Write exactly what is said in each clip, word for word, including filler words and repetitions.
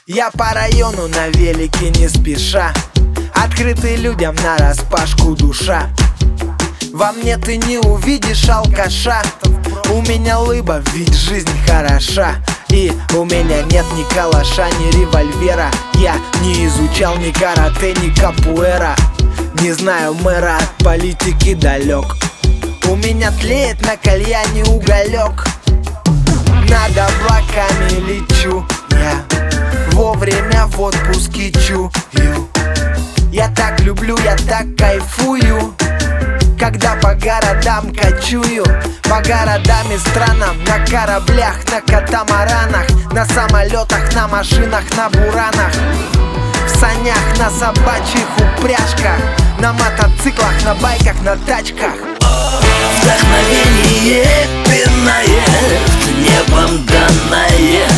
Я по району на велике не спеша, открытый людям нараспашку душа. Во мне ты не увидишь алкаша, у меня лыба, ведь жизнь хороша. И у меня нет ни калаша, ни револьвера. Я не изучал ни карате, ни капуэра. Не знаю мэра, от политики далек. У меня тлеет на кальяне уголек. Над облаками лечу я, вовремя в отпуске чую. Я так люблю, я так кайфую, когда по городам кочую. По городам и странам, на кораблях, на катамаранах, на самолетах, на машинах, на буранах, в санях, на собачьих упряжках, на мотоциклах, на байках, на тачках. Вдохновение пинает, небом данное,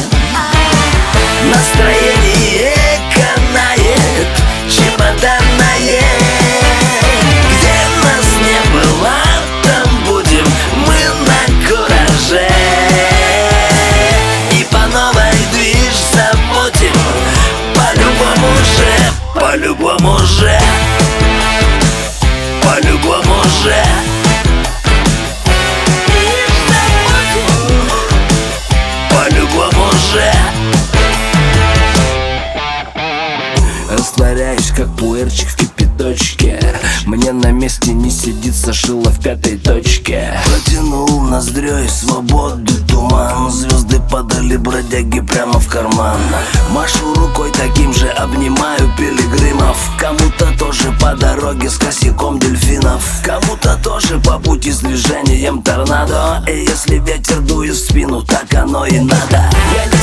настроение канает, чемоданное. Где нас не было, там будем мы на кураже, и по новой движ замутим. По-любому же, по-любому же, по-любому же. Растворяюсь, как пуэрчик в кипяточке. Мне на месте не сидится, шило в пятой точке. Протянул ноздрёй свободы туман, звезды падали бродяги прямо в карман. Машу рукой таким же, обнимаю пилигримов. Кому-то тоже по дороге с косяком дельфинов, кому-то тоже по пути с движением торнадо. И если ветер дует в спину, так оно и надо. Я не